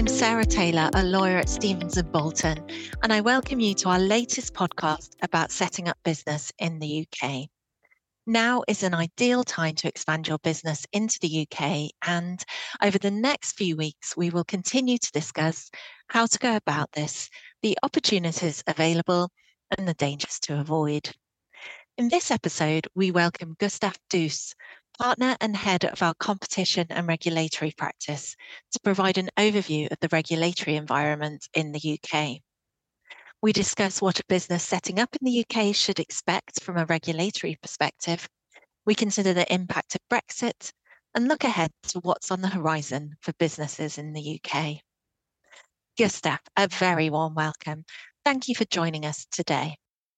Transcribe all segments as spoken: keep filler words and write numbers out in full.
I'm Sarah Taylor, a lawyer at Stevens and Bolton, and I welcome you to our latest podcast about setting up business in the U K. Now is an ideal time to expand your business into the U K, and over the next few weeks, we will continue to discuss how to go about this, the opportunities available, and the dangers to avoid. In this episode, we welcome Gustav Duus, partner and head of our competition and regulatory practice, to provide an overview of the regulatory environment in the U K. We discuss what a business setting up in the U K should expect from a regulatory perspective. We consider the impact of Brexit and look ahead to what's on the horizon for businesses in the U K. Gustav, a very warm welcome. Thank you for joining us today.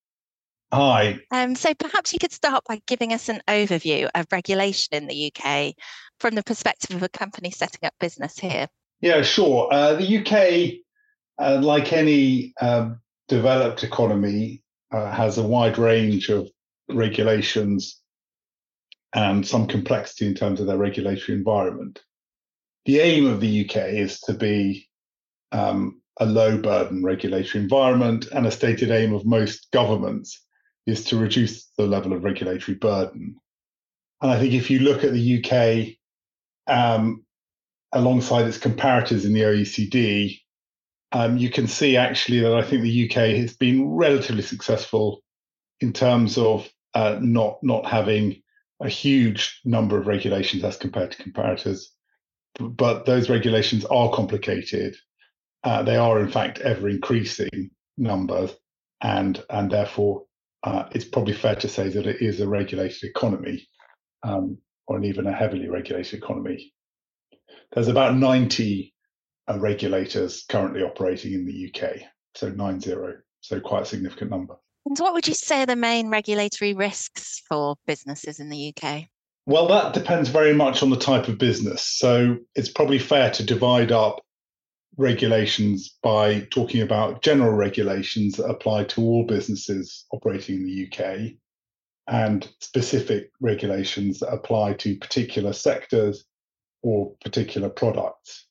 Hi. Um, so perhaps you could start by giving us an overview of regulation in the U K from the perspective of a company setting up business here. Yeah, sure. Uh, the U K, uh, like any um, developed economy, uh, has a wide range of regulations and some complexity in terms of their regulatory environment. The aim of the U K is to be um, a low burden regulatory environment, and a stated aim of most governments is to reduce the level of regulatory burden. And I think if you look at the U K um, alongside its comparators in the O E C D, um, you can see actually that I think the U K has been relatively successful in terms of uh, not, not having a huge number of regulations as compared to comparators. But those regulations are complicated. Uh, they are, in fact, ever increasing numbers, and, and therefore, Uh, it's probably fair to say that it is a regulated economy, um, or an even a heavily regulated economy. There's about ninety uh, regulators currently operating in the U K, so nine zero, so quite a significant number. And what would you say are the main regulatory risks for businesses in the U K? Well, that depends very much on the type of business. So it's probably fair to divide up regulations by talking about general regulations that apply to all businesses operating in the U K, and specific regulations that apply to particular sectors or particular products.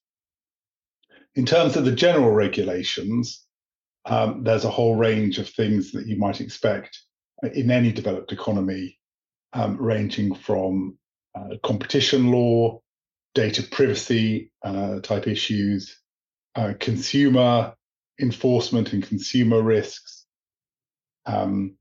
In terms of the general regulations, um, there's a whole range of things that you might expect in any developed economy, um, ranging from uh, competition law, data privacy uh, type issues, Uh, consumer enforcement and consumer risks, um,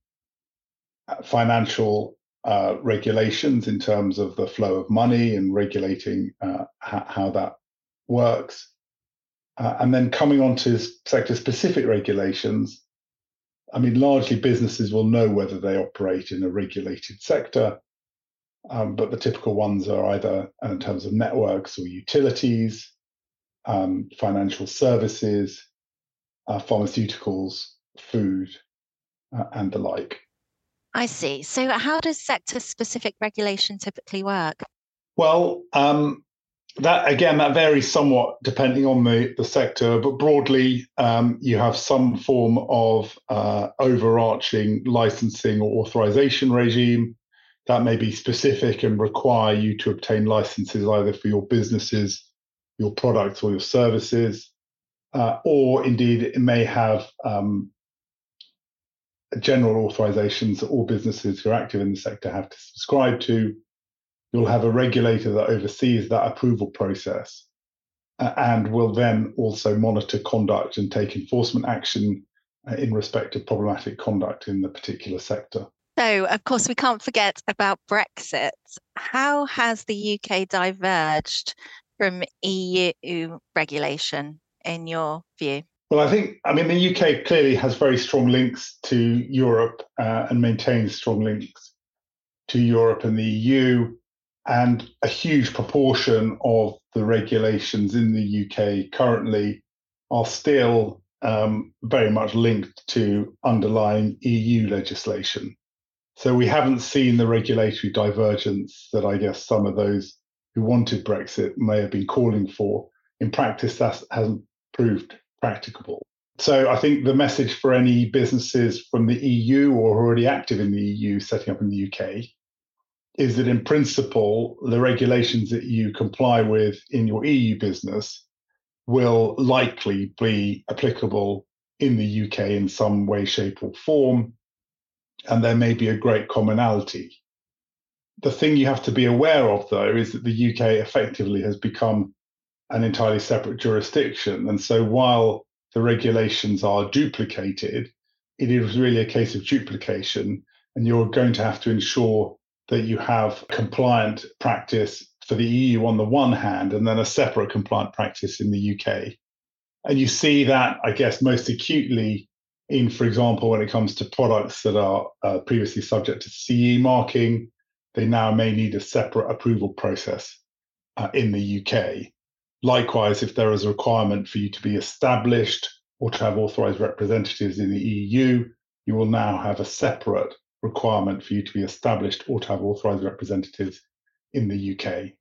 financial uh, regulations in terms of the flow of money and regulating uh, ha- how that works. Uh, and then coming on to sector-specific regulations, I mean, largely businesses will know whether they operate in a regulated sector, um, but the typical ones are either in terms of networks or utilities, Um, financial services, uh, pharmaceuticals, food, uh, and the like. I see. So how does sector-specific regulation typically work? Well, um, that again, that varies somewhat depending on the, the sector, but broadly, um, you have some form of uh, overarching licensing or authorization regime that may be specific and require you to obtain licenses either for your businesses, your products, or your services, uh, or indeed it may have um, general authorizations that all businesses who are active in the sector have to subscribe to. You'll have a regulator that oversees that approval process uh, and will then also monitor conduct and take enforcement action uh, in respect of problematic conduct in the particular sector. So, of course, we can't forget about Brexit. How has the U K diverged from E U regulation, in your view? Well, I think, I mean, the U K clearly has very strong links to Europe uh, and maintains strong links to Europe and the E U, and a huge proportion of the regulations in the U K currently are still um, very much linked to underlying E U legislation. So we haven't seen the regulatory divergence that I guess some of those who wanted Brexit may have been calling for. In practice, that hasn't proved practicable. So I think the message for any businesses from the E U or already active in the E U setting up in the U K is that in principle, the regulations that you comply with in your E U business will likely be applicable in the U K in some way, shape, or form, and there may be a great commonality. The thing you have to be aware of, though, is that the U K effectively has become an entirely separate jurisdiction. And so while the regulations are duplicated, it is really a case of duplication, and you're going to have to ensure that you have compliant practice for the E U on the one hand, and then a separate compliant practice in the U K. And you see that, I guess, most acutely in, for example, when it comes to products that are uh, previously subject to C E marking, they now may need a separate approval process uh, in the U K. Likewise, if there is a requirement for you to be established or to have authorized representatives in the E U, you will now have a separate requirement for you to be established or to have authorized representatives in the U K.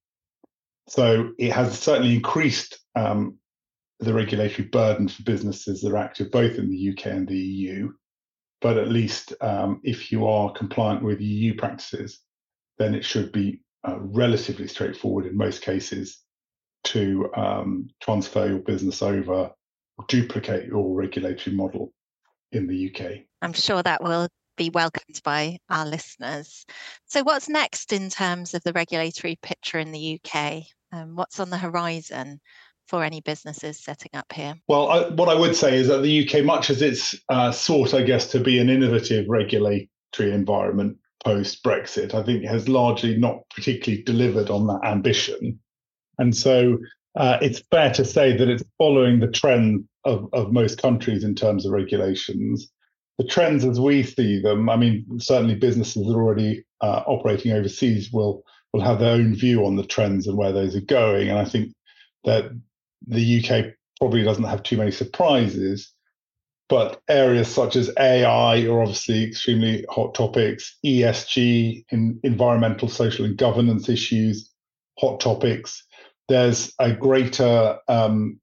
So it has certainly increased um, the regulatory burden for businesses that are active both in the U K and the E U. But at least um, if you are compliant with E U practices, then it should be uh, relatively straightforward in most cases to um, transfer your business over, duplicate your regulatory model in the U K. I'm sure that will be welcomed by our listeners. So what's next in terms of the regulatory picture in the U K? Um, what's on the horizon for any businesses setting up here? Well, I, what I would say is that the U K, much as it's uh, sought, I guess, to be an innovative regulatory environment post-Brexit, I think has largely not particularly delivered on that ambition. And so uh, it's fair to say that it's following the trend of, of most countries in terms of regulations. The trends as we see them, I mean, certainly businesses that are already uh, operating overseas will, will have their own view on the trends and where those are going. And I think that the U K probably doesn't have too many surprises, but areas such as A I are obviously extremely hot topics. E S G, in environmental, social, and governance issues, hot topics. There's a greater um,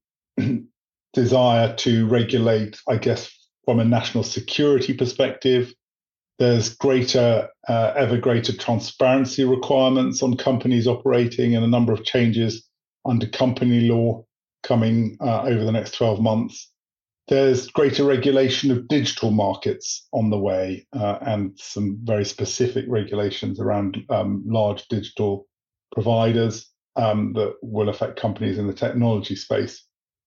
desire to regulate, I guess, from a national security perspective. There's greater, uh, ever greater transparency requirements on companies operating, and a number of changes under company law coming uh, over the next twelve months. There's greater regulation of digital markets on the way, uh, and some very specific regulations around um, large digital providers um, that will affect companies in the technology space.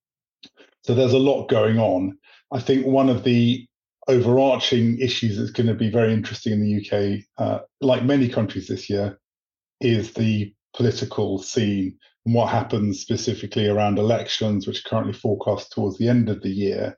So there's a lot going on. I think one of the overarching issues that's going to be very interesting in the U K, uh, like many countries this year, is the political scene and what happens specifically around elections, which are currently forecast towards the end of the year.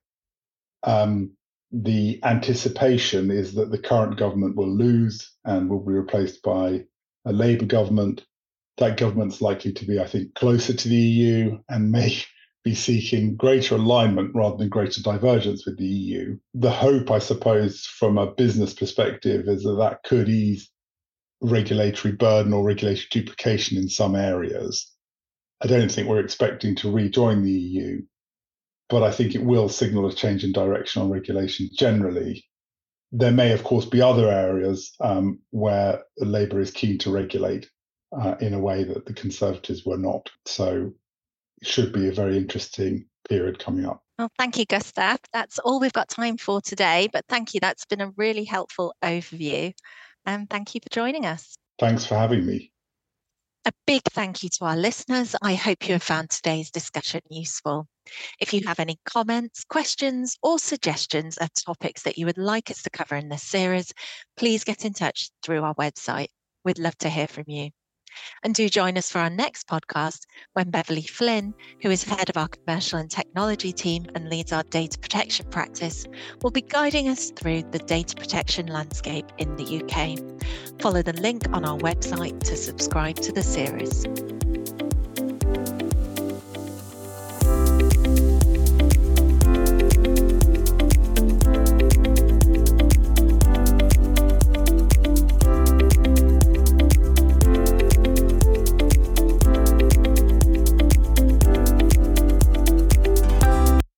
Um, the anticipation is that the current government will lose and will be replaced by a Labour government. That government's likely to be, I think, closer to the E U and may be seeking greater alignment rather than greater divergence with the E U. The hope, I suppose, from a business perspective is that that could ease regulatory burden or regulatory duplication in some areas. I don't think we're expecting to rejoin the E U, but I think it will signal a change in direction on regulation generally. There may, of course, be other areas um, where Labour is keen to regulate uh, in a way that the Conservatives were not. So it should be a very interesting period coming up. Well, thank you, Gustav. That's all we've got time for today, but thank you. That's been a really helpful overview. And thank you for joining us. Thanks for having me. A big thank you to our listeners. I hope you have found today's discussion useful. If you have any comments, questions, or suggestions of topics that you would like us to cover in this series, please get in touch through our website. We'd love to hear from you. And do join us for our next podcast when Beverly Flynn, who is head of our commercial and technology team and leads our data protection practice, will be guiding us through the data protection landscape in the U K. Follow the link on our website to subscribe to the series.